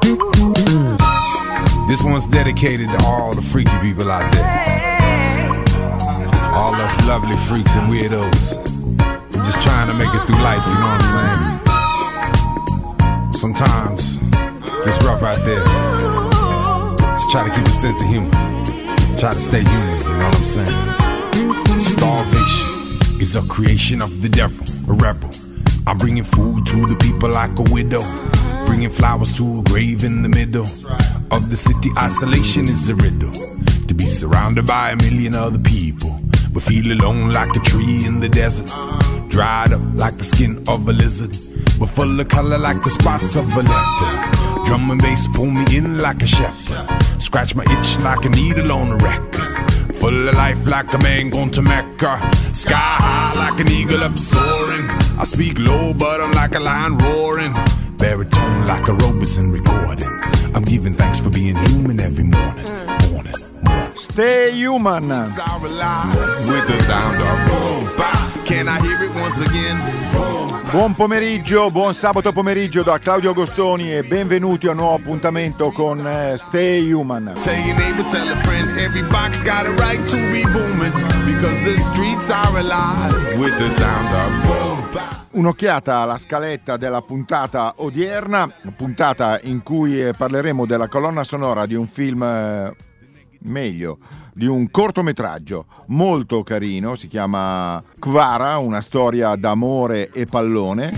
This one's dedicated to all the freaky people out there. All us lovely freaks and weirdos. We're just trying to make it through life, you know what I'm saying? Sometimes it gets rough out there. Just try to keep a sense of humor. Try to stay human, you know what I'm saying? Starvation is a creation of the devil, a rebel. I'm bringing food to the people like a widow, bringing flowers to a grave in the middle of the city. Isolation is a riddle, to be surrounded by a million other people, but feel alone like a tree in the desert, dried up like the skin of a lizard, but full of color like the spots of a leopard. Drum and bass pull me in like a shepherd, scratch my itch like a needle on a record, full of life like a man gone to Mecca, sky high like an eagle up soaring. I speak low but I'm like a lion roaring, baritone like a Robeson recording. I'm giving thanks for being human every morning. Stay Human. With the sound of boom, bop. Can I hear it once again? Buon pomeriggio, buon sabato pomeriggio da Claudio Agostoni e benvenuti a un nuovo appuntamento con Stay Human. Tell your neighbor, tell a friend, every box got a right to be booming, because the streets are alive with the sound of boom, bop. Un'occhiata alla scaletta della puntata odierna, puntata in cui parleremo della colonna sonora di un film, di un cortometraggio molto carino, si chiama Kvara, una storia d'amore e pallone.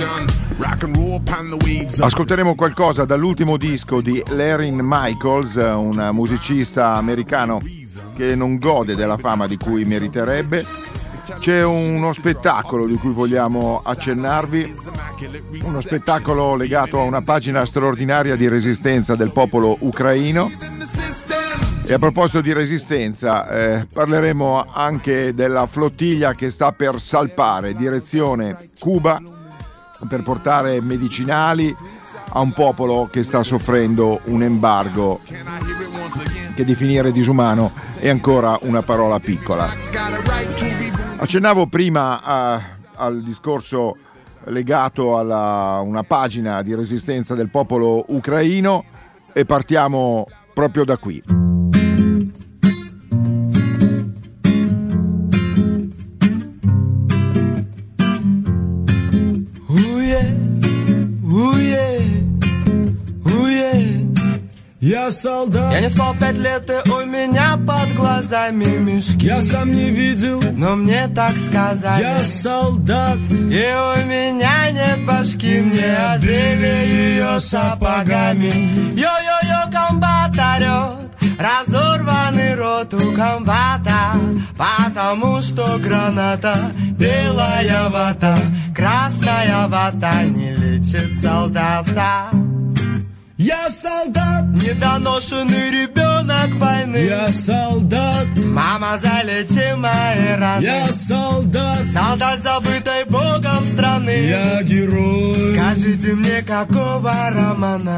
Ascolteremo qualcosa dall'ultimo disco di Larry Michaels, un musicista americano che non gode della fama di cui meriterebbe. C'è uno spettacolo di cui vogliamo accennarvi, uno spettacolo legato a una pagina straordinaria di resistenza del popolo ucraino. E a proposito di resistenza, parleremo anche della flottiglia che sta per salpare direzione Cuba per portare medicinali a un popolo che sta soffrendo un embargo che definire disumano è ancora una parola piccola. Accennavo prima al discorso legato a una pagina di resistenza del popolo ucraino e partiamo proprio da qui. Я солдат. Я не спал 5 лет, и у меня под глазами мешки. Я сам не видел, но мне так сказали. Я солдат. И у меня нет башки, мне отбили ее сапогами. Йо-йо-йо, комбат орет, разорванный рот у комбата, потому что граната, белая вата, красная вата не лечит солдата. Я солдат, недоношенный ребенок войны. Я солдат, мама, залечи мои раны. Я солдат, солдат забытой Богом страны. Я герой, скажите мне, какого романа?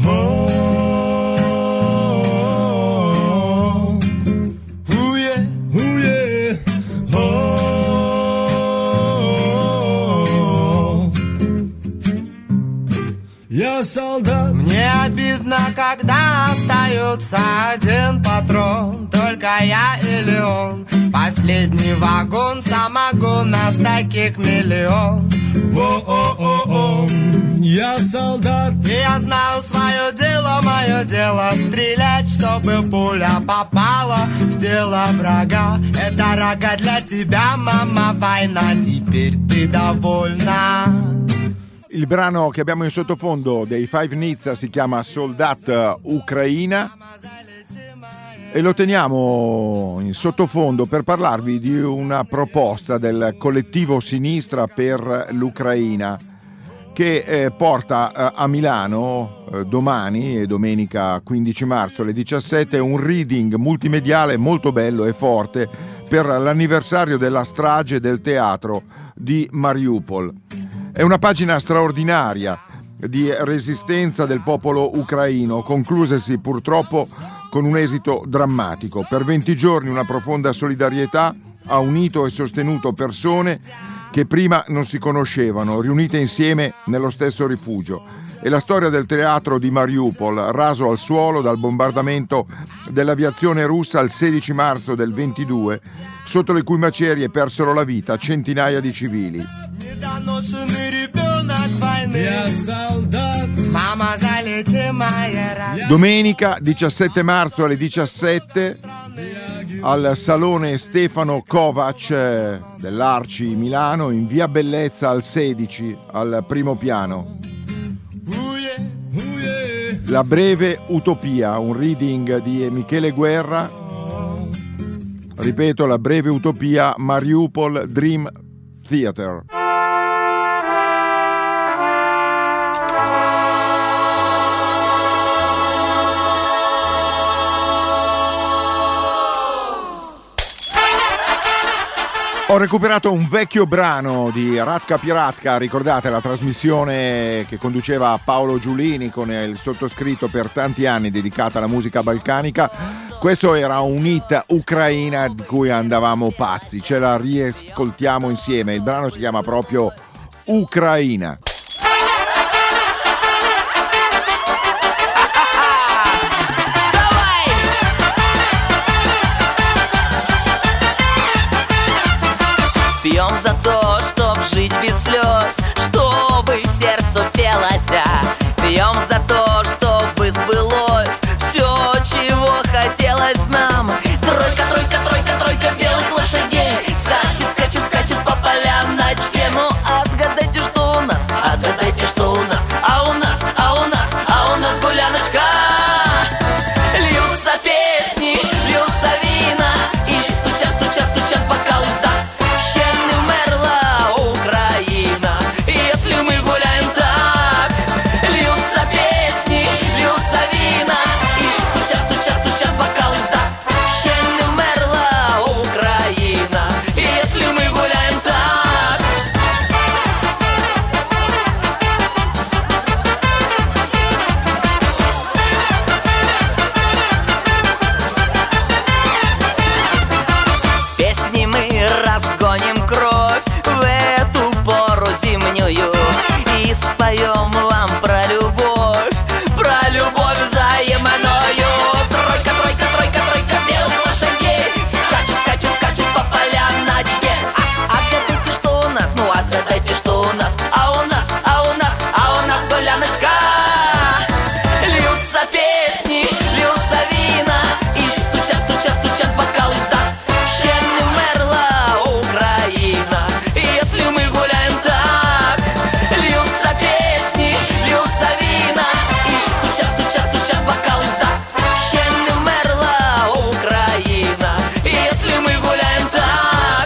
Я солдат. Мне обидно, когда остается один патрон, только я или он. Последний вагон самогона, с таких миллион. Во-о-о-о. Я солдат. И я знаю свое дело, мое дело стрелять, чтобы пуля попала в тело врага. Это рога для тебя, мама, война, теперь ты довольна. Il brano che abbiamo in sottofondo dei Five Nizza si chiama Soldat Ucraina e lo teniamo in sottofondo per parlarvi di una proposta del collettivo Sinistra per l'Ucraina che porta a Milano domani e domenica 15 marzo alle 17 un reading multimediale molto bello e forte per l'anniversario della strage del teatro di Mariupol. È una pagina straordinaria di resistenza del popolo ucraino, conclusasi purtroppo con un esito drammatico. Per 20 giorni una profonda solidarietà ha unito e sostenuto persone che prima non si conoscevano, riunite insieme nello stesso rifugio. è la storia del teatro di Mariupol, raso al suolo dal bombardamento dell'aviazione russa il 16 marzo del 22, sotto le cui macerie persero la vita centinaia di civili. Domenica 17 marzo alle 17 al Salone Stefano Kovac dell'Arci Milano, in via Bellezza al 16 al primo piano. La breve utopia, un reading di Michele Guerra. Ripeto, La breve utopia, Mariupol Dream Theater. Ho recuperato un vecchio brano di Ratka Piratka, ricordate la trasmissione che conduceva Paolo Giulini con il sottoscritto per tanti anni dedicata alla musica balcanica. Questo era un hit ucraina di cui andavamo pazzi, ce la riascoltiamo insieme, il brano si chiama proprio Ucraina. Пьем за то, чтоб жить без слез, чтобы сердцу пелося. Пьем за то, чтобы сбылось все, чего хотелось нам. Тройка, тройка, тройка, тройка белых лошадей скачет, скачет, скачет по полям на очке. Ну отгадайте, что у нас, отгадайте, что у нас. А у нас, а у нас, а у нас гуляночка. Льются песни, льются вина, и стучат, стучат, стучат бокалы в такт. Если мы гуляем так, льются песни, льются вина, и стучат, стучат, стучат бокалы в такт. Ще не вмерла Україна, если мы гуляем так. Песни мы разгоним кровь в эту пору зимнюю и споем вам про любовь взаимную. Тройка, тройка, тройка, тройка белых лошадей скачет, скачет, скачет по полям на очке. Отгадайте, что у нас, ну отгадайте, что у нас. А у нас, а у нас, а у нас гуляночка. Льются песни, льются вина, и стучат, стучат, стучат бокалы в такт. Ще не вмерла Україна, если мы гуляем так. Льются песни, льются вина, и стучат, стучат, стучат бокалы в такт. Ще не вмерла Україна, если мы гуляем так.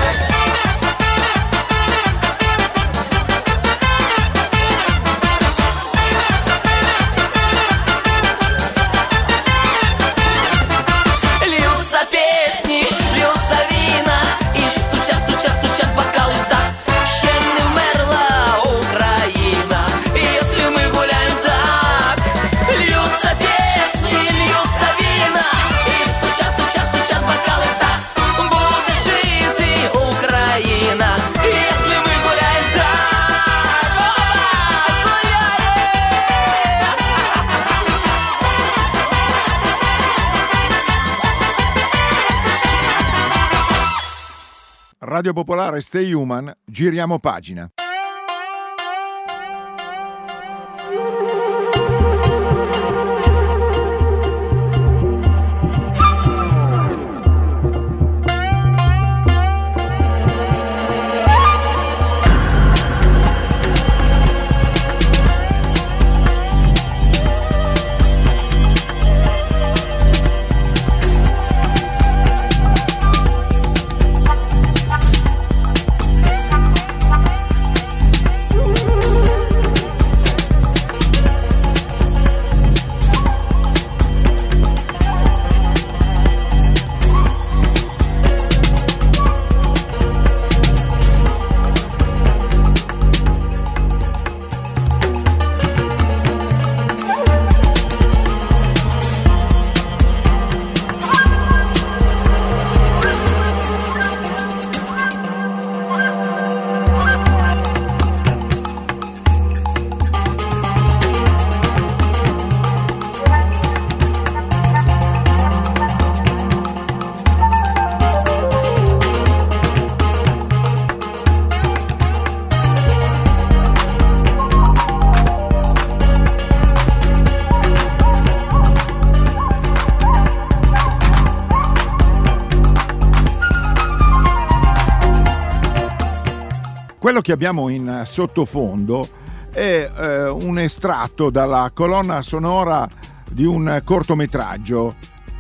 Льются песни, льются вина, и стучат, стучат, стучат бокалы в такт. Ще не вмерла Україна, если мы гуляем так. Льются песни, льются вина, и стучат, стучат, стучат бокалы в такт. Буде жити Україна, если мы гуляем так. Опа, гуляем! Radio Popolare, Stay Human, giriamo pagina. Quello che abbiamo in sottofondo è un estratto dalla colonna sonora di un cortometraggio.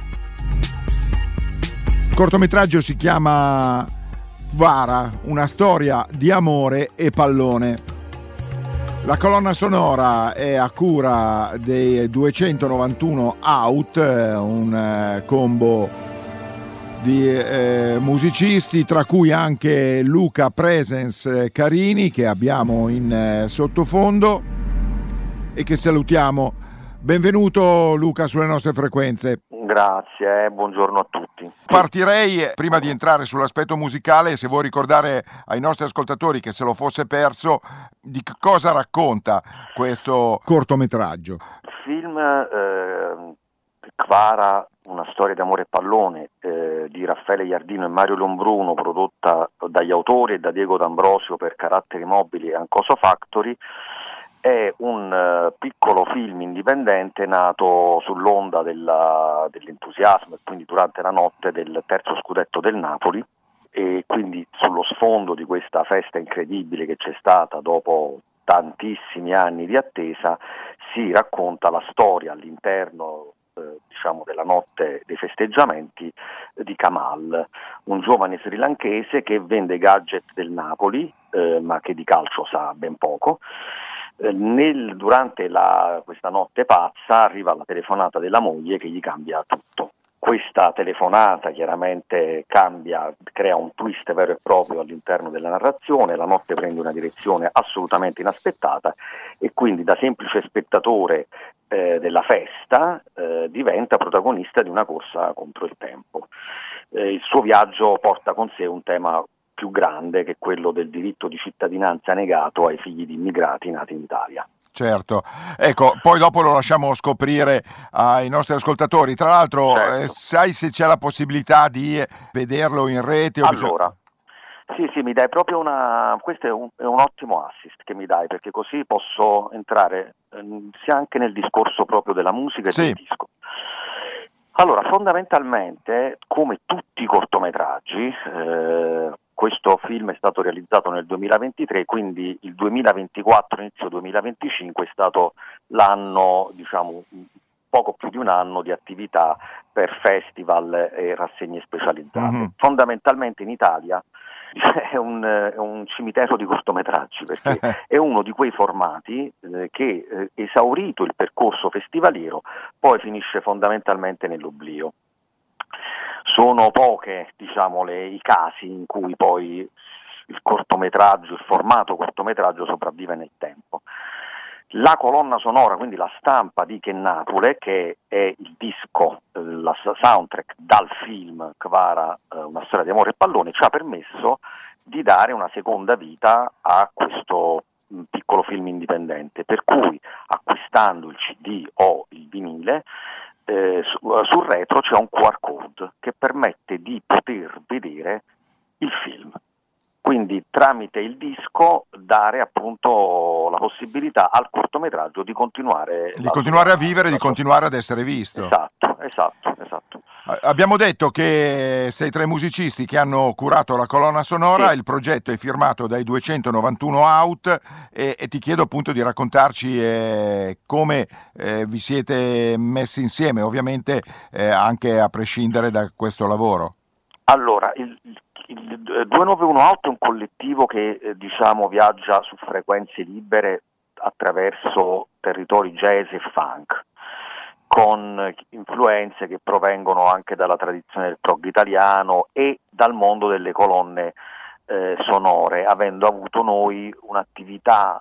Il cortometraggio si chiama Kvara, una storia di amore e pallone. La colonna sonora è a cura dei 291 Out, un combo di musicisti, tra cui anche Luca Presence Carini, che abbiamo in sottofondo e che salutiamo. Benvenuto Luca sulle nostre frequenze. Grazie, buongiorno a tutti. Partirei, prima di entrare sull'aspetto musicale, se vuoi ricordare ai nostri ascoltatori che se lo fosse perso, di cosa racconta questo cortometraggio. Il film Kvara, una storia d'amore e pallone, di Raffaele Iardino e Mario Lombruno, prodotta dagli autori e da Diego D'Ambrosio per Caratteri Mobili e Ancoso Factory, è un piccolo film indipendente nato sull'onda dell'entusiasmo e quindi durante la notte del terzo scudetto del Napoli, e quindi sullo sfondo di questa festa incredibile che c'è stata dopo tantissimi anni di attesa si racconta la storia all'interno della notte dei festeggiamenti di Kamal, un giovane srilankese che vende gadget del Napoli ma che di calcio sa ben poco. Durante questa notte pazza arriva la telefonata della moglie che gli cambia tutto. Questa telefonata chiaramente crea un twist vero e proprio all'interno della narrazione, la notte prende una direzione assolutamente inaspettata e quindi da semplice spettatore della festa diventa protagonista di una corsa contro il tempo. Il suo viaggio porta con sé un tema più grande, che è quello del diritto di cittadinanza negato ai figli di immigrati nati in Italia. Certo, ecco, poi dopo lo lasciamo scoprire ai nostri ascoltatori. Tra l'altro, certo. Sai se c'è la possibilità di vederlo in rete? Allora, sì, mi dai proprio questo è un ottimo assist che mi dai, perché così posso entrare sia anche nel discorso proprio della musica e del disco. Allora, fondamentalmente, come tutti i cortometraggi, questo film è stato realizzato nel 2023, quindi il 2024, inizio 2025 è stato l'anno, poco più di un anno di attività per festival e rassegne specializzate. Mm-hmm. Fondamentalmente in Italia è un cimitero di cortometraggi, perché è uno di quei formati che esaurito il percorso festivaliero poi finisce fondamentalmente nell'oblio. Sono poche i casi in cui poi il formato cortometraggio sopravvive nel tempo. La colonna sonora, quindi la stampa di Kennatule, che è il disco, la soundtrack dal film Kvara, una storia di amore e pallone, ci ha permesso di dare una seconda vita a questo piccolo film indipendente, per cui acquistando il CD o il vinile, sul retro c'è un QR code che permette di poter vedere il film. Quindi tramite il disco dare appunto la possibilità al cortometraggio di continuare a vivere, di continuare ad essere visto. Esatto. Abbiamo detto che sei tra i musicisti che hanno curato la colonna sonora, sì. Il progetto è firmato dai 291 Out e ti chiedo appunto di raccontarci come vi siete messi insieme, ovviamente anche a prescindere da questo lavoro. Allora, il 291 Out è un collettivo che viaggia su frequenze libere attraverso territori jazz e funk, con influenze che provengono anche dalla tradizione del prog italiano e dal mondo delle colonne sonore, avendo avuto noi un'attività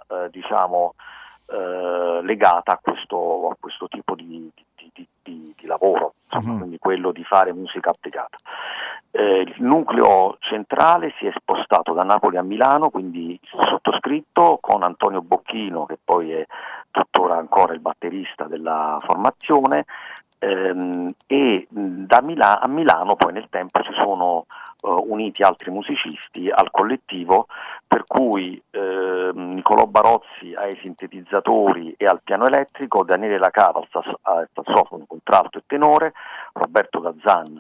legata a questo tipo di lavoro, quindi quello di fare musica applicata. Il nucleo centrale si è spostato da Napoli a Milano, quindi il sottoscritto con Antonio Bocchino, che poi è tuttora ancora il batterista della formazione, e a Milano poi nel tempo si sono uniti altri musicisti al collettivo, per cui Nicolò Barozzi ai sintetizzatori e al piano elettrico, Daniele Lacava al sassofono, contralto e tenore, Roberto Gazzan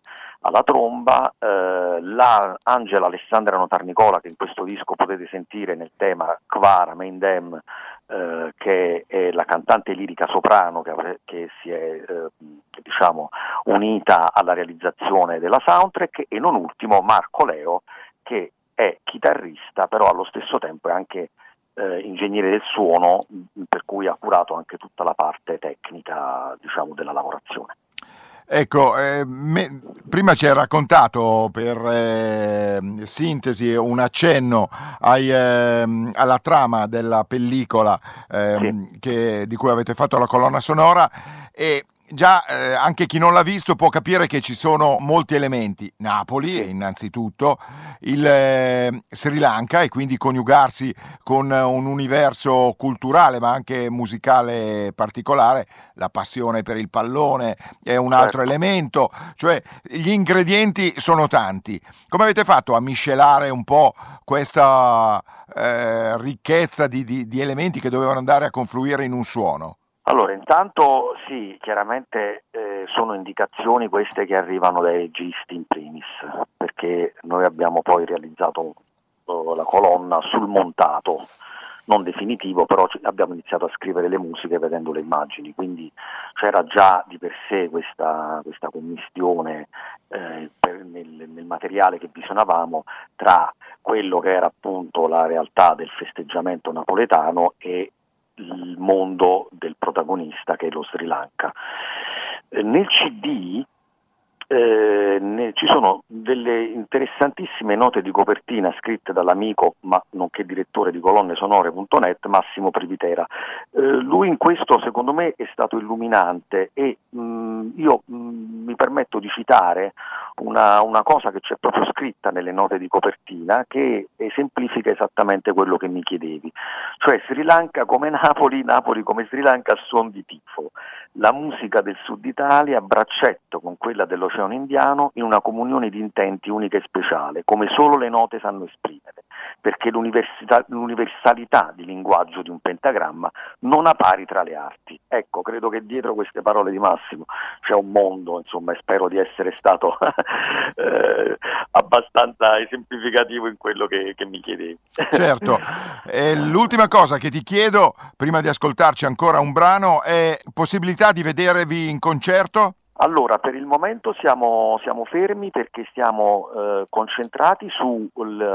alla tromba, la Angela Alessandra Notarnicola, che in questo disco potete sentire nel tema Kvara Meindem, che è la cantante lirica soprano che si è diciamo unita alla realizzazione della soundtrack, e non ultimo Marco Leo, che è chitarrista però allo stesso tempo è anche ingegnere del suono, per cui ha curato anche tutta la parte tecnica, diciamo, della lavorazione. Ecco, prima ci hai raccontato per sintesi un accenno alla trama della pellicola di cui avete fatto la colonna sonora, e già anche chi non l'ha visto può capire che ci sono molti elementi. Napoli, innanzitutto, il Sri Lanka, e quindi coniugarsi con un universo culturale ma anche musicale particolare. La passione per il pallone è un altro elemento, cioè gli ingredienti sono tanti. Come avete fatto a miscelare un po' questa ricchezza di elementi che dovevano andare a confluire in un suono? Allora, intanto sì, chiaramente sono indicazioni queste che arrivano dai registi in primis, perché noi abbiamo poi realizzato la colonna sul montato, non definitivo, però abbiamo iniziato a scrivere le musiche vedendo le immagini, quindi c'era già di per sé questa commistione nel materiale che visionavamo tra quello che era appunto la realtà del festeggiamento napoletano e il mondo del protagonista, che è lo Sri Lanka. Nel CD ci sono delle interessantissime note di copertina scritte dall'amico, ma nonché direttore di colonnesonore.net, Massimo Privitera. Lui in questo secondo me è stato illuminante, e io mi permetto di citare una cosa che c'è proprio scritta nelle note di copertina, che esemplifica esattamente quello che mi chiedevi, cioè Sri Lanka come Napoli, Napoli come Sri Lanka a suon di tifo. La musica del Sud Italia a braccetto con quella dell'Oceano Indiano in una comunione di intenti unica e speciale, come solo le note sanno esprimere, perché l'universalità di linguaggio di un pentagramma non ha pari tra le arti. Ecco, credo che dietro queste parole di Massimo c'è un mondo, insomma, e spero di essere stato abbastanza esemplificativo in quello che mi chiedevi. Certo. L'ultima cosa che ti chiedo, prima di ascoltarci ancora un brano, è possibilità di vedervi in concerto? Allora, per il momento siamo fermi, perché stiamo concentrati su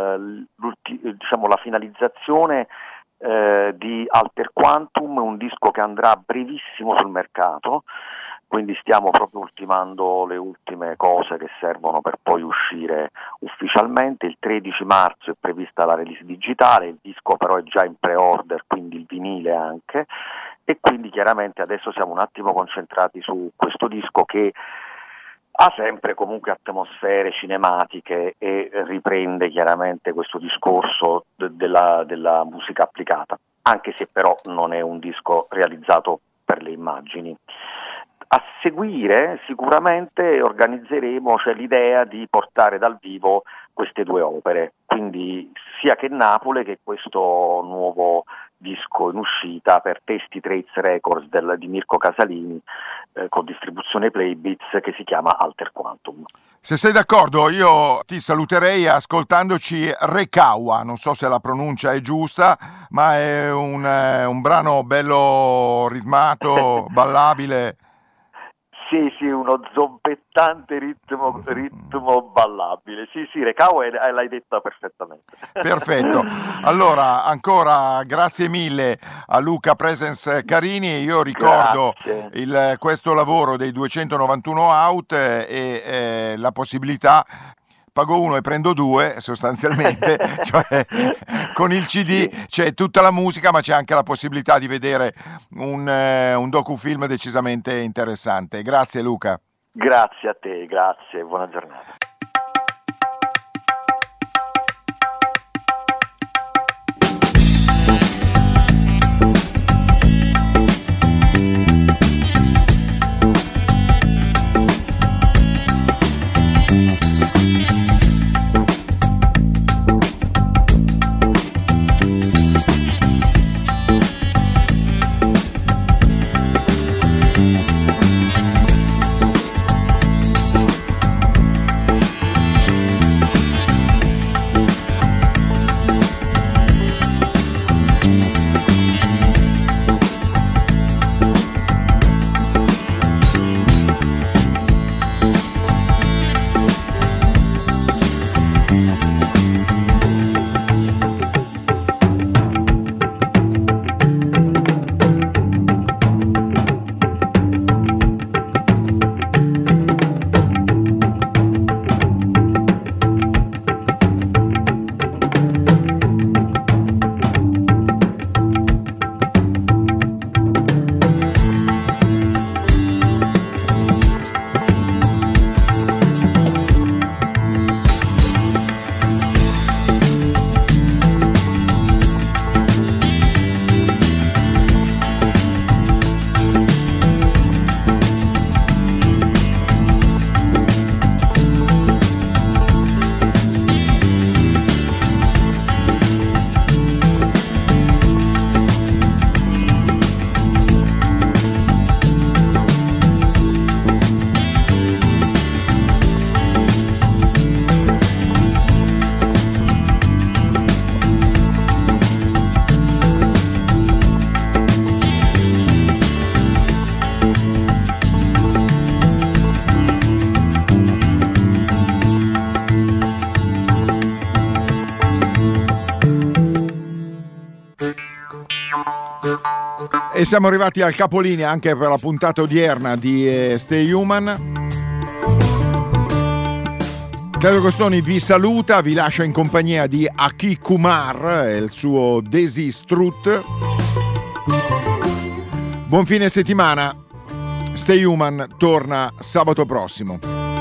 diciamo, la finalizzazione di Alter Quantum, un disco che andrà a brevissimo sul mercato, quindi stiamo proprio ultimando le ultime cose che servono per poi uscire ufficialmente. Il 13 marzo è prevista la release digitale, il disco però è già in pre-order, quindi il vinile anche, e quindi chiaramente adesso siamo un attimo concentrati su questo disco, che ha sempre comunque atmosfere cinematiche e riprende chiaramente questo discorso della musica applicata, anche se però non è un disco realizzato per le immagini. A seguire sicuramente organizzeremo, c'è l'idea di portare dal vivo queste due opere, quindi sia che Napoli che questo nuovo disco in uscita per Testi Traits Records di Mirko Casalini, con distribuzione Playbeats, che si chiama Alter Quantum. Se sei d'accordo, io ti saluterei ascoltandoci Rekawa, non so se la pronuncia è giusta, ma è un brano bello ritmato, ballabile. Sì, uno zombettante ritmo ballabile. Sì, Rekawa l'hai detta perfettamente. Perfetto. Allora, ancora grazie mille a Luca Presence Carini. Io ricordo questo lavoro dei 291 Out e la possibilità, pago uno e prendo due sostanzialmente, cioè con il CD c'è tutta la musica, ma c'è anche la possibilità di vedere un docufilm decisamente interessante. Grazie Luca. Grazie a te, grazie, buona giornata. E siamo arrivati al capolinea anche per la puntata odierna di Stay Human. Claudio Costoni vi saluta, vi lascia in compagnia di Aki Kumar e il suo Desi Strut. Buon fine settimana. Stay Human torna sabato prossimo.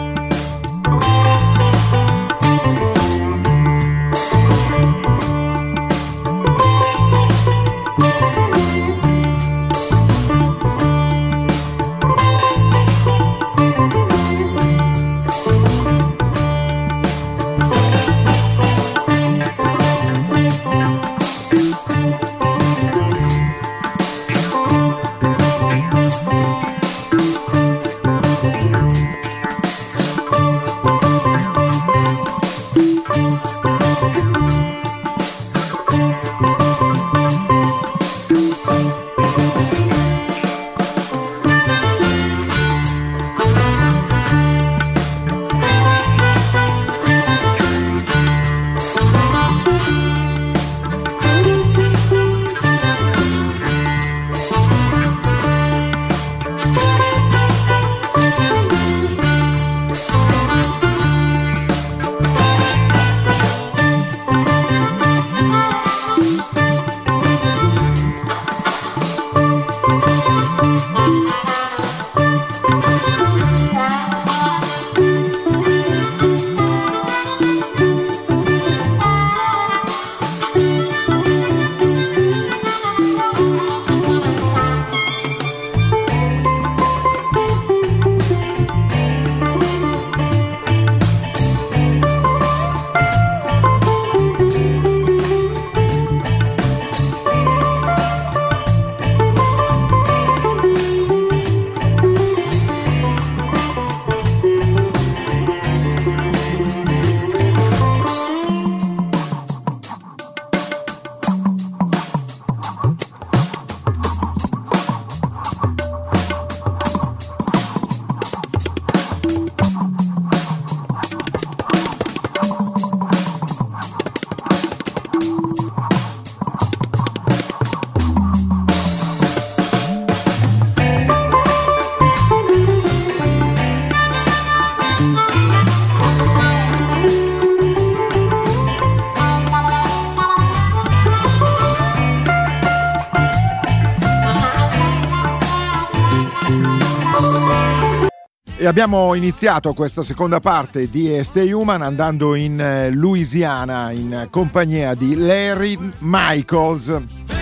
E abbiamo iniziato questa seconda parte di Stay Human andando in Louisiana in compagnia di Larry Michaels.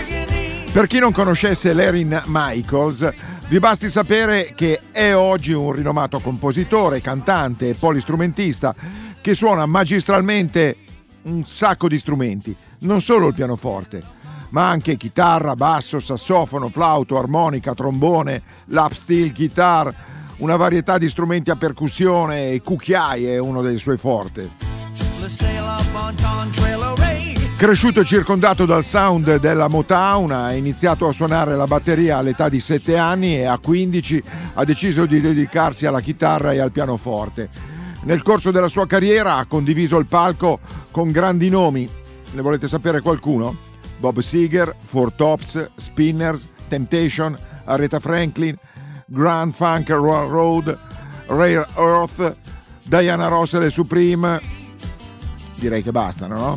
Per chi non conoscesse Larry Michaels, vi basti sapere che è oggi un rinomato compositore, cantante e polistrumentista che suona magistralmente un sacco di strumenti, non solo il pianoforte, ma anche chitarra, basso, sassofono, flauto, armonica, trombone, lap steel guitar, una varietà di strumenti a percussione e cucchiaie è uno dei suoi forti. Cresciuto circondato dal sound della Motown, ha iniziato a suonare la batteria all'età di 7 anni e a 15 ha deciso di dedicarsi alla chitarra e al pianoforte. Nel corso della sua carriera ha condiviso il palco con grandi nomi. Ne volete sapere qualcuno? Bob Seger, Four Tops, Spinners, Temptation, Aretha Franklin, Grand Funk Road, Rare Earth, Diana Ross e le Supreme. Direi che bastano, no?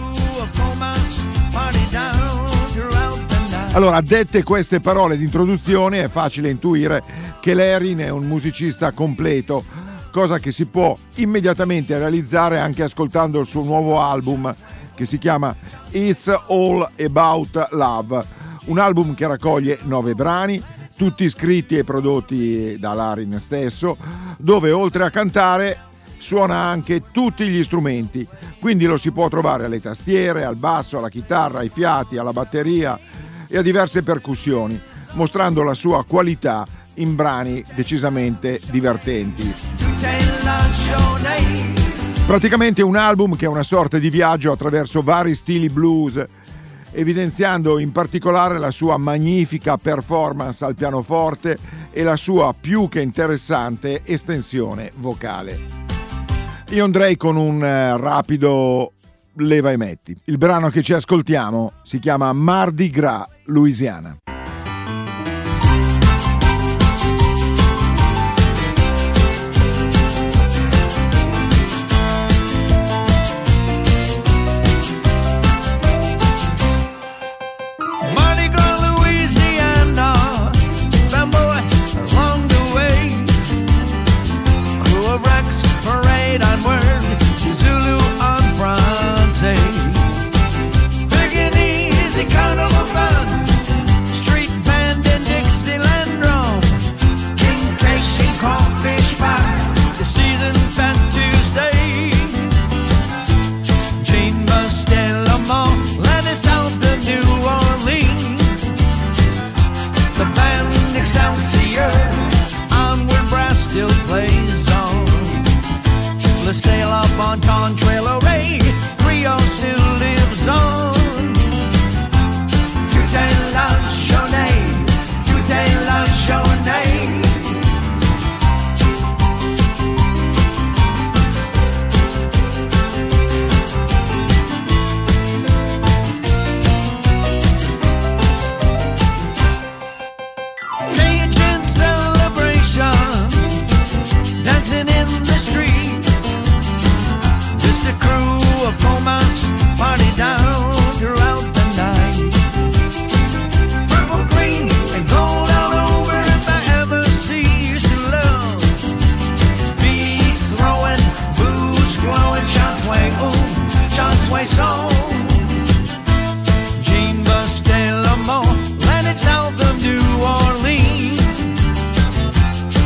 Allora, dette queste parole di introduzione, è facile intuire che Larry è un musicista completo, cosa che si può immediatamente realizzare anche ascoltando il suo nuovo album che si chiama It's All About Love, un album che raccoglie 9 brani, tutti scritti e prodotti da Larry stesso, dove oltre a cantare suona anche tutti gli strumenti, quindi lo si può trovare alle tastiere, al basso, alla chitarra, ai fiati, alla batteria e a diverse percussioni, mostrando la sua qualità in brani decisamente divertenti. Praticamente un album che è una sorta di viaggio attraverso vari stili blues, evidenziando in particolare la sua magnifica performance al pianoforte e la sua più che interessante estensione vocale. Io andrei con un rapido leva e metti. Il brano che ci ascoltiamo si chiama Mardi Gras, Louisiana.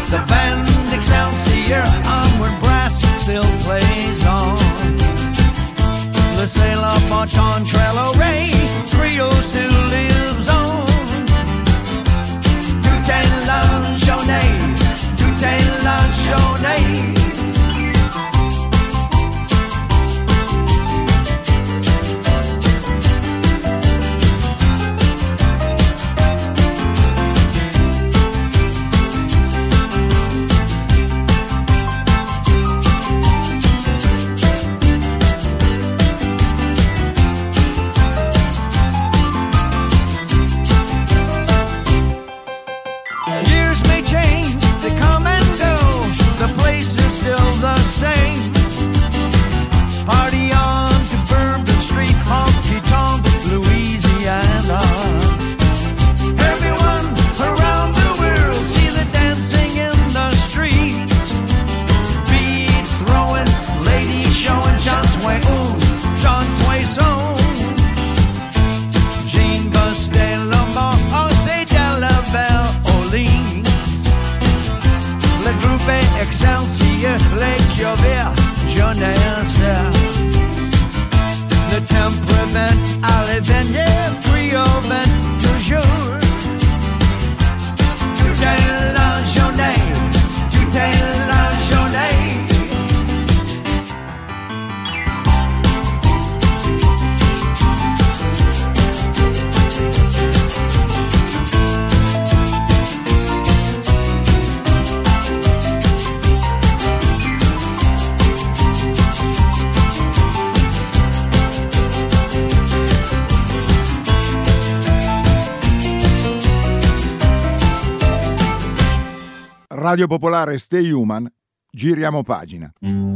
The band Excelsior, onward brass still plays on. Le sailor Bonton Trello Ray, Trio still lives on. Tout-est Journée, tout-est Journée. Excelsior, Lake Jovier, jeunesse. Le temperament à l'événement, trio vent toujours. Tout est la journée, tout est la journée. Radio Popolare, Stay Human, giriamo pagina.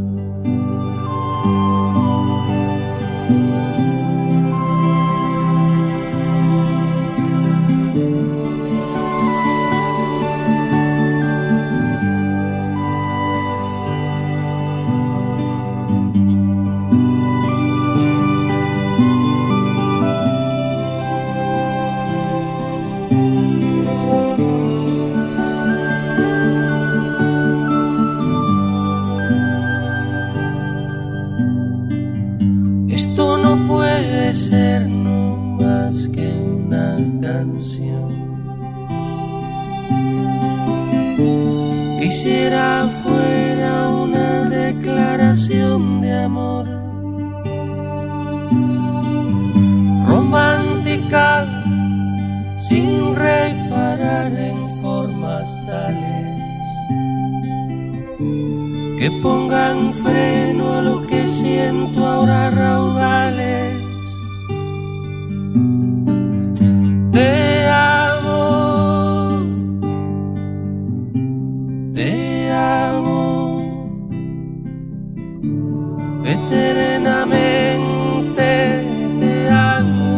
Esto no puede ser no más que una canción. Quisiera fuera una declaración de amor romántica, sin reparar en formas tales que pongan freno a lo que siento ahora raudales. Te amo, eternamente te amo.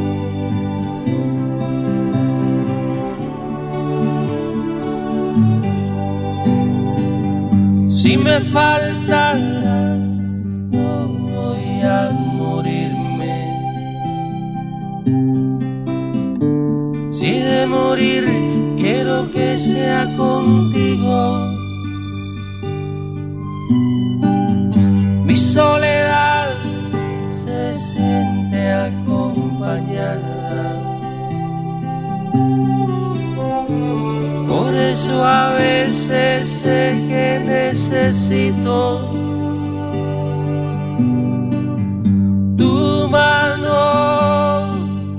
Si me faltaras, no voy a morirme. Si de morir quiero que sea contigo. Mi soledad se siente acompañada. Por eso a veces sé que necesito tu mano,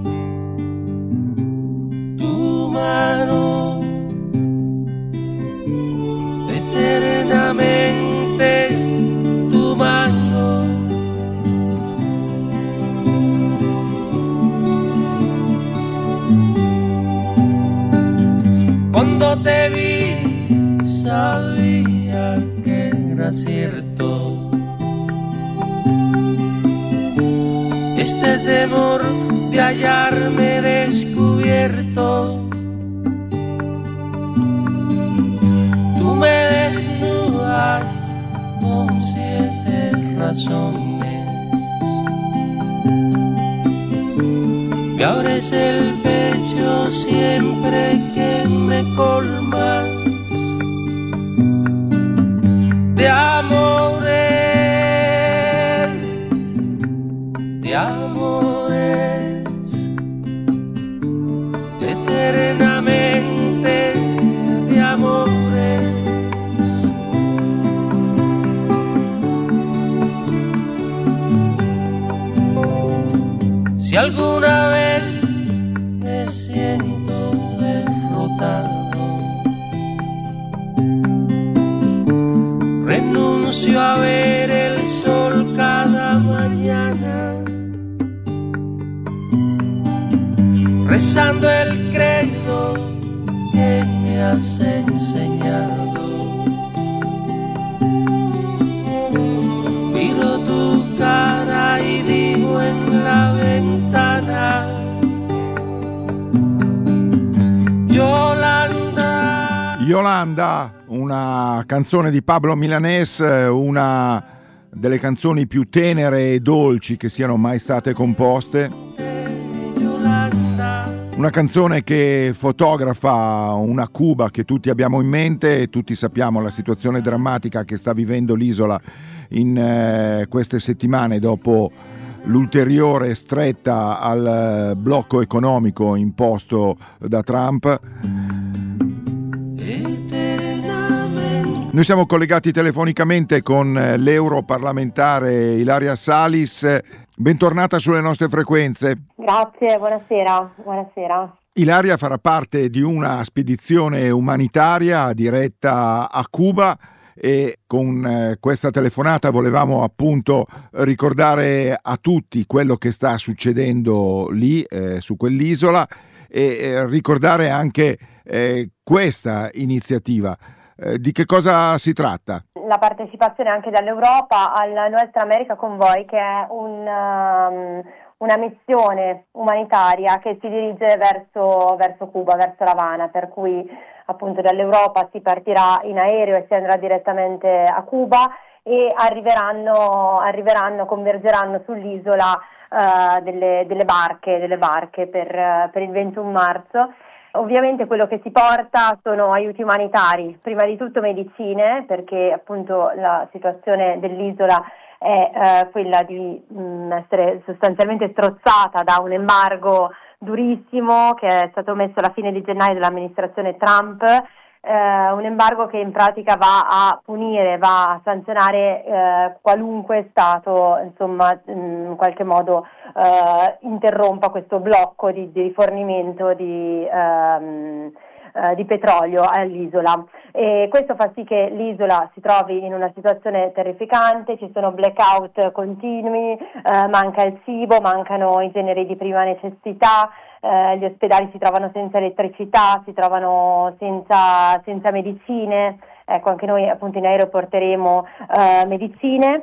eternamente tu mano. Cuando te vi sabía que era cierto este temor de hallarme descubierto. Tú me desnudas con 7 razones, me abres el pecho siempre que me colmas. alguna vez me siento derrotado, renuncio a ver el sol cada mañana, rezando el credo que me has enseñado. Miro tu cara y digo en la ventana: Yolanda. Yolanda, una canzone di Pablo Milanés, una delle canzoni più tenere e dolci che siano mai state composte. Una canzone che fotografa una Cuba che tutti abbiamo in mente e tutti sappiamo la situazione drammatica che sta vivendo l'isola in queste settimane dopo l'ulteriore stretta al blocco economico imposto da Trump. Noi siamo collegati telefonicamente con l'europarlamentare Ilaria Salis. Bentornata sulle nostre frequenze. Grazie, buonasera. Ilaria farà parte di una spedizione umanitaria diretta a Cuba e con questa telefonata volevamo appunto ricordare a tutti quello che sta succedendo lì, su quell'isola, e ricordare anche questa iniziativa. Di che cosa si tratta? La partecipazione anche dall'Europa al Nuestra America Convoy, che è una missione umanitaria che si dirige verso Cuba, verso La Habana, per cui appunto dall'Europa si partirà in aereo e si andrà direttamente a Cuba e convergeranno sull'isola delle barche per il 21 marzo. Ovviamente quello che si porta sono aiuti umanitari, prima di tutto medicine, perché appunto la situazione dell'isola è quella di essere sostanzialmente strozzata da un embargo durissimo che è stato messo alla fine di gennaio dall'amministrazione Trump, un embargo che in pratica va a punire, va a sanzionare qualunque Stato, insomma, in qualche modo interrompa questo blocco di rifornimento di petrolio all'isola. E questo fa sì che l'isola si trovi in una situazione terrificante, ci sono blackout continui, manca il cibo, mancano i generi di prima necessità, gli ospedali si trovano senza elettricità, si trovano senza medicine. Ecco, anche noi appunto in aereo porteremo medicine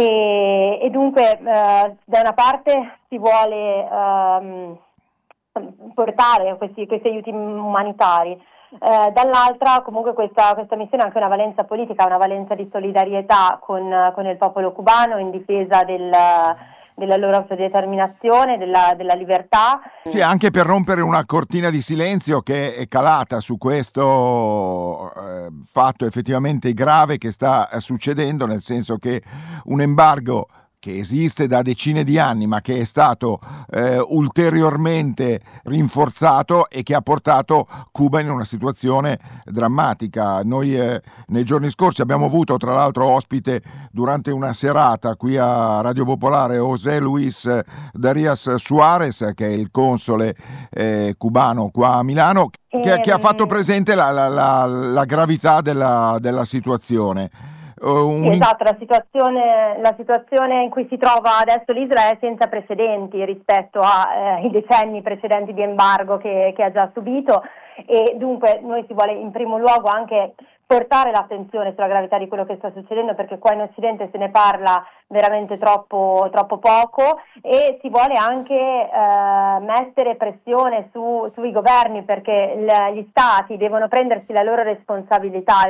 e dunque da una parte si vuole portare questi aiuti umanitari, dall'altra comunque questa missione ha anche una valenza politica, una valenza di solidarietà con il popolo cubano in difesa della loro autodeterminazione, della libertà. Sì, anche per rompere una cortina di silenzio che è calata su questo fatto effettivamente grave che sta succedendo, nel senso che un embargo che esiste da decine di anni ma che è stato ulteriormente rinforzato e che ha portato Cuba in una situazione drammatica. Noi nei giorni scorsi abbiamo avuto tra l'altro ospite durante una serata qui a Radio Popolare José Luis Darias Suarez, che è il console cubano qua a Milano, che ha fatto presente la gravità della situazione. Sì, esatto, la situazione in cui si trova adesso l'Isola è senza precedenti rispetto ai decenni precedenti di embargo che ha già subito, e dunque noi si vuole in primo luogo anche portare l'attenzione sulla gravità di quello che sta succedendo, perché qua in Occidente se ne parla veramente troppo poco, e si vuole anche mettere pressione sui governi, perché gli stati devono prendersi le loro responsabilità.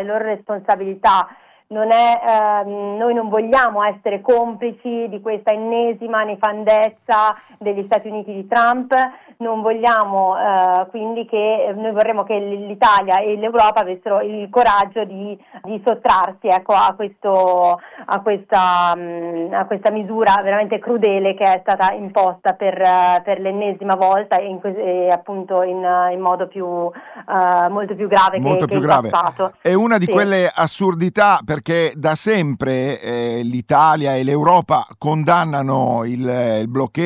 Noi non vogliamo essere complici di questa ennesima nefandezza degli Stati Uniti di Trump, non vogliamo quindi noi vorremmo che l'Italia e l'Europa avessero il coraggio di sottrarsi, ecco, a questa misura veramente crudele che è stata imposta per l'ennesima volta e appunto in modo molto più grave che il passato. È una di quelle assurdità, perché da sempre l'Italia e l'Europa condannano il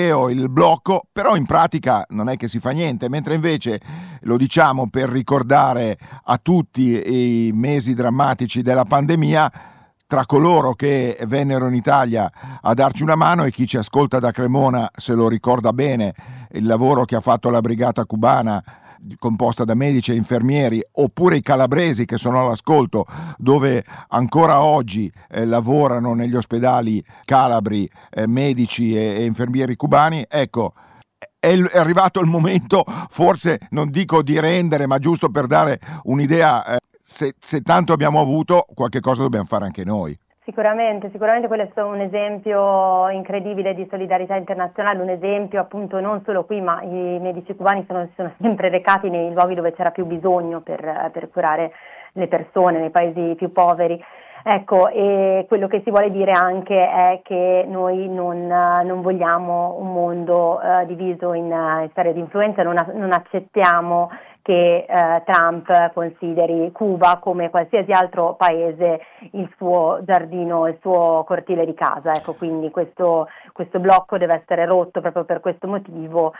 blocco, però in pratica non è che si fa niente, mentre invece, lo diciamo per ricordare a tutti i mesi drammatici della pandemia, tra coloro che vennero in Italia a darci una mano, e chi ci ascolta da Cremona se lo ricorda bene, il lavoro che ha fatto la brigata cubana composta da medici e infermieri, oppure i calabresi che sono all'ascolto, dove ancora oggi lavorano negli ospedali calabri medici e infermieri cubani. Ecco, è arrivato il momento, forse non dico di rendere, ma giusto per dare un'idea, se tanto abbiamo avuto, qualche cosa dobbiamo fare anche noi. Sicuramente quello è un esempio incredibile di solidarietà internazionale, un esempio appunto non solo qui, ma i medici cubani sono sempre recati nei luoghi dove c'era più bisogno per curare le persone, nei paesi più poveri. Ecco, e quello che si vuole dire anche è che noi non vogliamo un mondo diviso in sfere di influenza, non accettiamo che Trump consideri Cuba come qualsiasi altro paese il suo giardino, il suo cortile di casa. Ecco, quindi questo blocco deve essere rotto proprio per questo motivo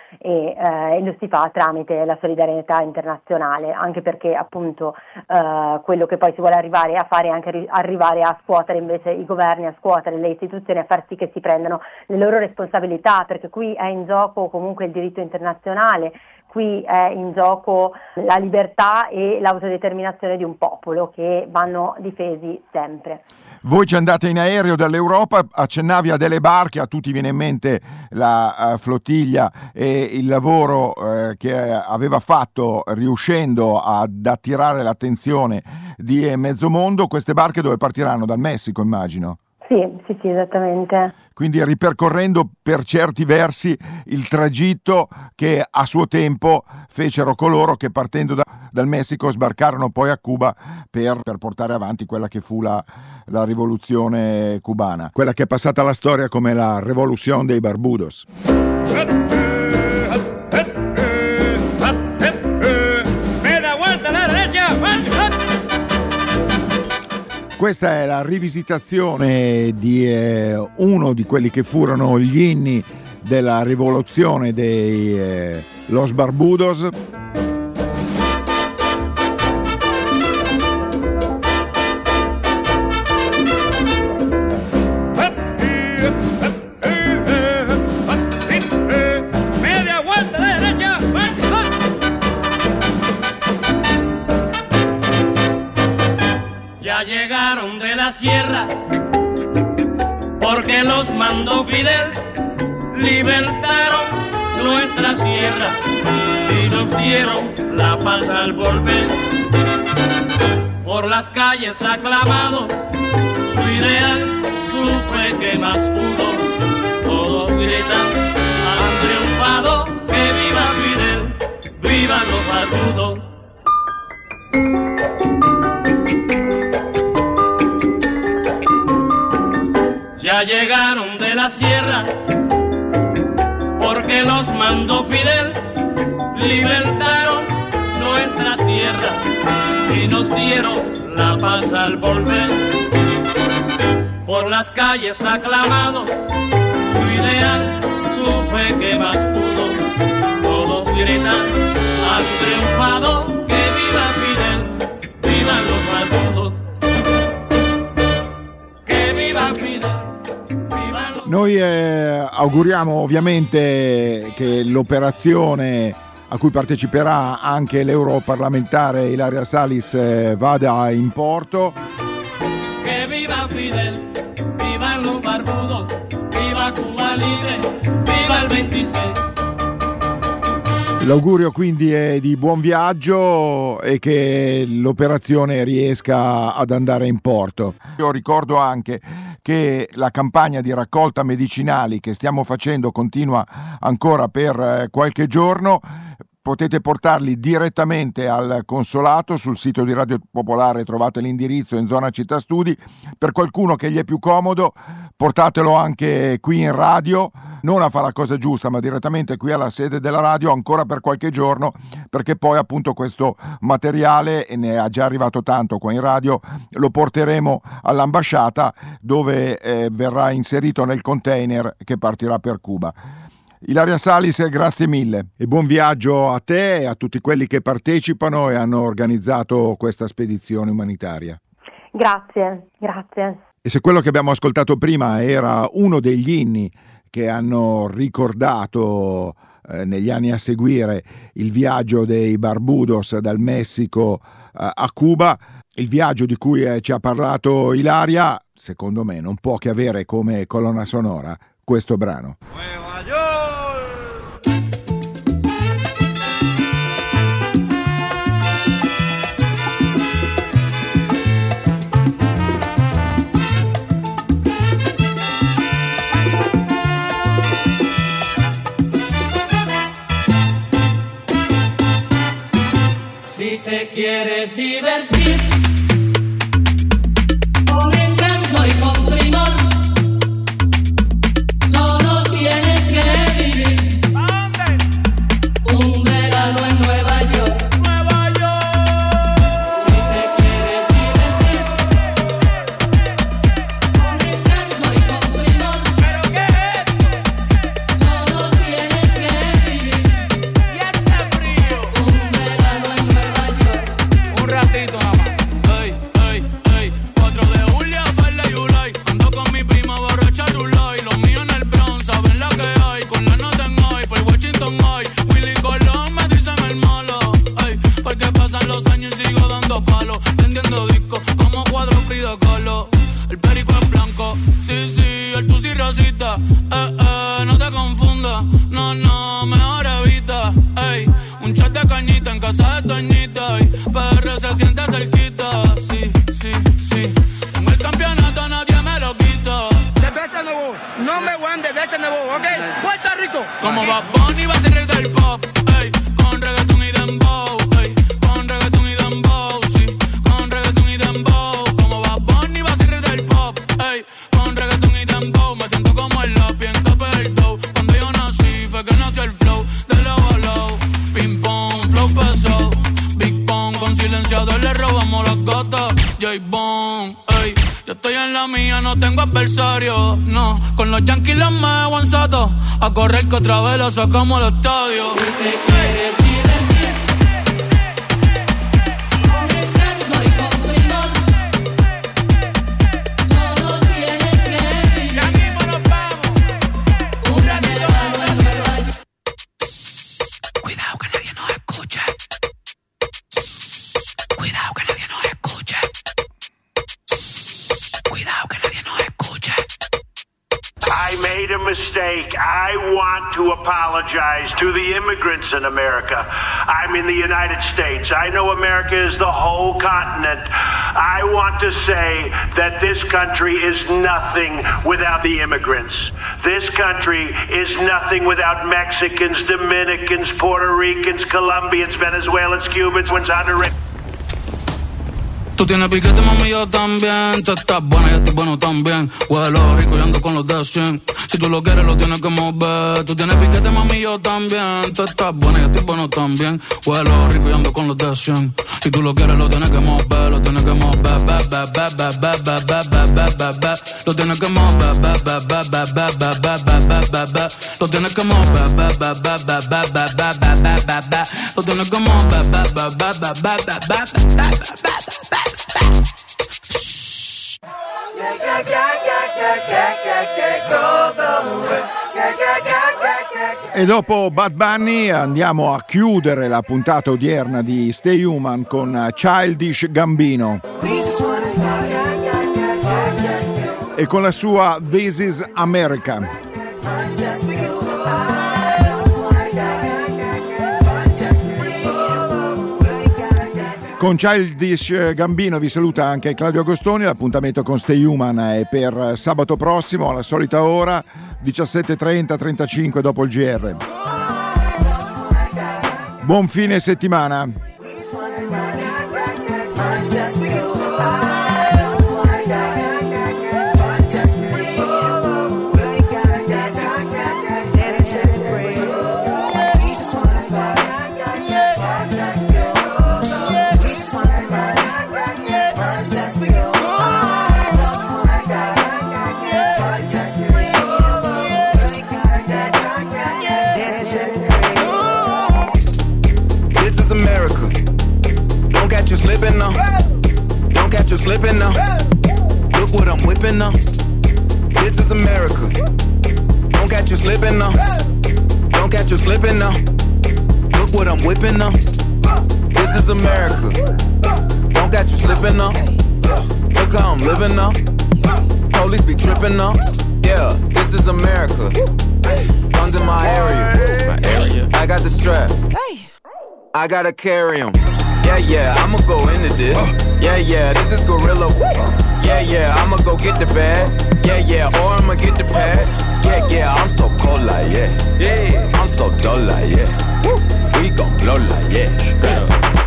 e lo si fa tramite la solidarietà internazionale, anche perché appunto quello che poi si vuole arrivare a fare è anche arrivare a scuotere invece i governi, a scuotere le istituzioni, a far sì che si prendano le loro responsabilità, perché qui è in gioco comunque il diritto internazionale. Qui è in gioco la libertà e l'autodeterminazione di un popolo che vanno difesi sempre. Voi ci andate in aereo dall'Europa, accennavi a delle barche, a tutti viene in mente la flottiglia e il lavoro che aveva fatto riuscendo ad attirare l'attenzione di mezzo mondo. Queste barche dove partiranno? Dal Messico, immagino. Sì, esattamente. Quindi ripercorrendo per certi versi il tragitto che a suo tempo fecero coloro che partendo dal Messico sbarcarono poi a Cuba per portare avanti quella che fu la rivoluzione cubana, quella che è passata alla storia come la Revolución dei Barbudos. Questa è la rivisitazione di uno di quelli che furono gli inni della rivoluzione dei Los Barbudos. Llegaron de la sierra porque los mandó Fidel, libertaron nuestra tierra y nos dieron la paz al volver. Por las calles aclamados, su ideal, su fe que más pudo, todos gritan, han triunfado, que viva Fidel, viva los barbudos. Ya llegaron de la sierra porque los mandó Fidel, libertaron nuestras tierras y nos dieron la paz al volver. Por las calles aclamados, su ideal, su fe que más pudo, todos gritan, han triunfado, que viva Fidel, vivan los barbudos, que viva Fidel. Noi auguriamo ovviamente che l'operazione a cui parteciperà anche l'europarlamentare Ilaria Salis vada in porto. Que viva Fidel, viva los barbudos, viva Cuba libre, viva il 26. L'augurio quindi è di buon viaggio e che l'operazione riesca ad andare in porto. Io ricordo anche che la campagna di raccolta medicinali che stiamo facendo continua ancora per qualche giorno. potete portarli direttamente al consolato. Sul sito di Radio Popolare trovate l'indirizzo in zona Città Studi. Per qualcuno che gli è più comodo, portatelo anche qui in radio, non a fare la cosa giusta, ma direttamente qui alla sede della radio ancora per qualche giorno, perché poi appunto questo materiale, e ne è già arrivato tanto qua in radio, lo porteremo all'ambasciata, dove verrà inserito nel container che partirà per Cuba. Ilaria Salis, grazie mille e buon viaggio a te e a tutti quelli che partecipano e hanno organizzato questa spedizione umanitaria. Grazie. E se quello che abbiamo ascoltato prima era uno degli inni che hanno ricordato negli anni a seguire il viaggio dei Barbudos dal Messico a Cuba, il viaggio di cui ci ha parlato Ilaria, secondo me non può che avere come colonna sonora questo brano. Si te quieres divertir con encanto y con primor, solo tienes que vivir un verano en Nueva York. Si te quieres divertir con encanto y con primor, solo tienes que vivir un verano en Nueva York. Un ratito nada más. Ey, ey, ey. 4 de julio, Verde y Ulay. Ando con mi prima borracha Rulay. Los míos en el Bronx, saben la que hay. Con la nota en hoy, por Washington hoy. Willy Colón me dicen el malo. Ey, porque pasan los años y sigo dando palos. Vendiendo discos como cuadro Frida Kahlo. El perico es blanco, sí, el tusi rosita. No te confundas, no, mejor evita. Ey, un chat de cañita en casa de Toñita. Ey, PR se siente cerquita, sí. Tengo el campeonato, nadie me lo quita. Cerveza Nuevo, number one de Cerveza Nuevo, ¿ok? Puerto Rico. Como Bad Bunny va a ser rey del pop, ey, con reggaeton y dembow, ey, con reggaeton y dembow, sí, con reggaeton y dembow. Como Bad Bunny va a ser rey del pop, ey, con reggaeton y dembow. Me siento como el lápiz en tope del dough. Cuando yo nací fue que nació el flow de low a low. Ping pong, flow pesado, Big Pong, con silenciador le robamos las gatas. J-Bone, ey, yo estoy en la mía, no tengo adversario, no. Con los Yankees los me aguanzato, a correr que otra vez lo sacamos al estadio. Si te quieres divertir con encanto y con primor, solo tienes que vivir Ya mismo nos vamos. un verano en Nueva York. Cuidado que nadie nos escuche. Cuidado que nadie nos escuche. Cuidado que nadie nos escuche. I made a mistake. I want to apologize to the immigrants in America. I'm in the United States. I know America is the whole continent. I want to say that this country is nothing without the immigrants. This country is nothing without Mexicans, Dominicans, Puerto Ricans, Colombians, Venezuelans, Cubans, Honduras. Tú tienes piquete, mami, yo también. Tú estás buena, yo estoy bueno también. Huelo rico y ando con los de 100. Si tú lo quieres, lo tienes que mover. Tú tienes piquete, mami, yo también. Tú estás buena, yo estoy bueno también. Huelo rico y ando con los de 100. Si tú lo quieres, lo tienes que mover. Lo tienes que mover. Lo tienes que mover. Lo tienes que mover. Lo tienes que E dopo Bad Bunny andiamo a chiudere la puntata odierna di Stay Human con Childish Gambino e con la sua This Is America. Con Childish Gambino vi saluta anche Claudio Agostoni. L'appuntamento con Stay Human è per sabato prossimo alla solita ora, 17:30-35 dopo il GR. Buon fine settimana. Slipping now, don't catch you slipping now. Look what I'm whipping now. This is America. Don't catch you slipping now. Don't catch you slipping now. Look what I'm whipping now. This is America. Don't catch you slipping now. Look how I'm living now. Police be tripping now. Yeah, this is America. Guns in my area. I got the strap. I gotta carry 'em. Yeah, I'ma go into this. Yeah, this is gorilla. Yeah, I'ma go get the bag. Yeah, or I'ma get the pad. Yeah, I'm so cold like yeah. I'm so dull like yeah. We gon' blow like yeah.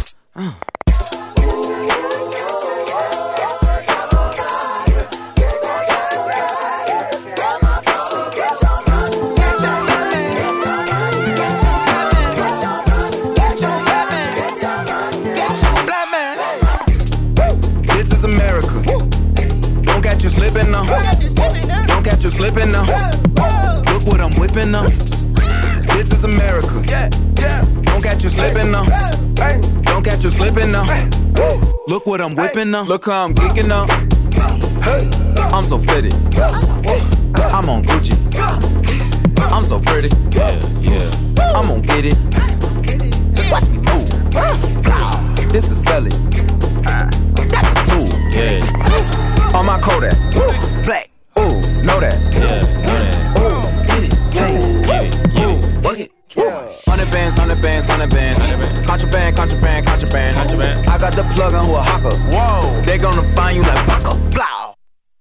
Slipping now. Don't catch you slipping now. Look what I'm whipping now. This is America. Don't catch you slipping now. Don't catch you slipping now. Look what I'm whipping now. Look how I'm geeking now. I'm so fitted. I'm on Gucci. I'm so pretty. Yeah. I'm gonna get it. Watch me move. This is selling. That's a tool. Yeah. On my Kodak, black, ooh, know that, ooh, get it, yeah, work it, 100 bands, 100 bands, 100 bands, contraband, I got the plug on who a hawker, whoa, they gonna find you like Baka, blah,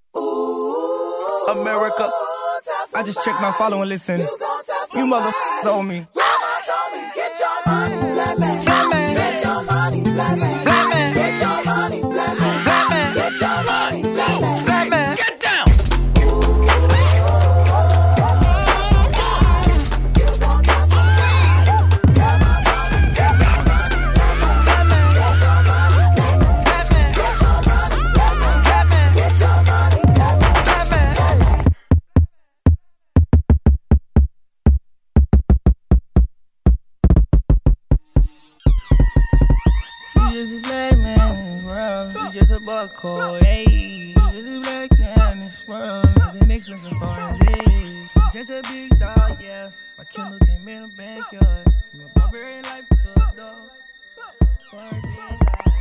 America, I just checked my follow and listen, you motherfuckers owe me. Get your money, black man, get your money, black man, get your money, black man, get your money. Black man, get down. You just a black man in this world. You just a bucko, hey. Just a black man in this world. Been expensive foreign dreams. Just a big dog, yeah. My Kindle came in the backyard. From a barbarian life to a dog. Barbarian life.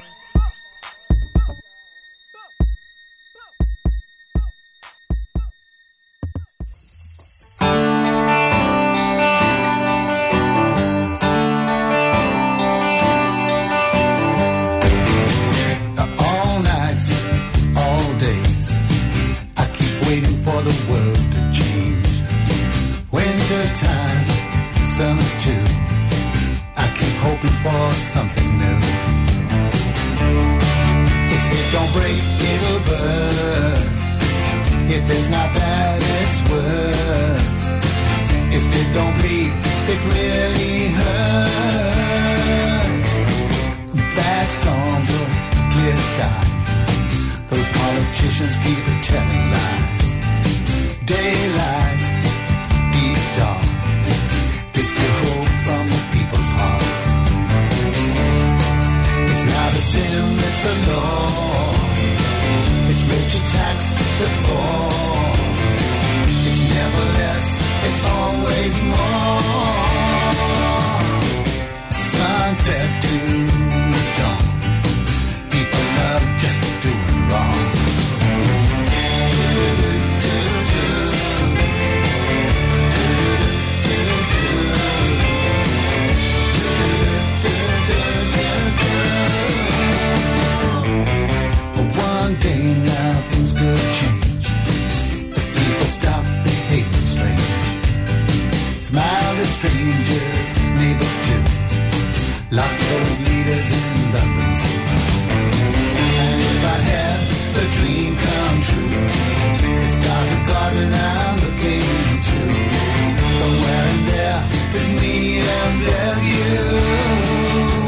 The world to change. Winter time, summer's too. I keep hoping for something new. If it don't break, it'll burst. If it's not bad, it's worse. If it don't bleed, it really hurts. Bad storms or clear skies. Those politicians keep telling lies. Daylight, deep dark, they still hope from the people's hearts. It's not a sin, it's a law. It's rich tax the poor. It's never less, it's always more.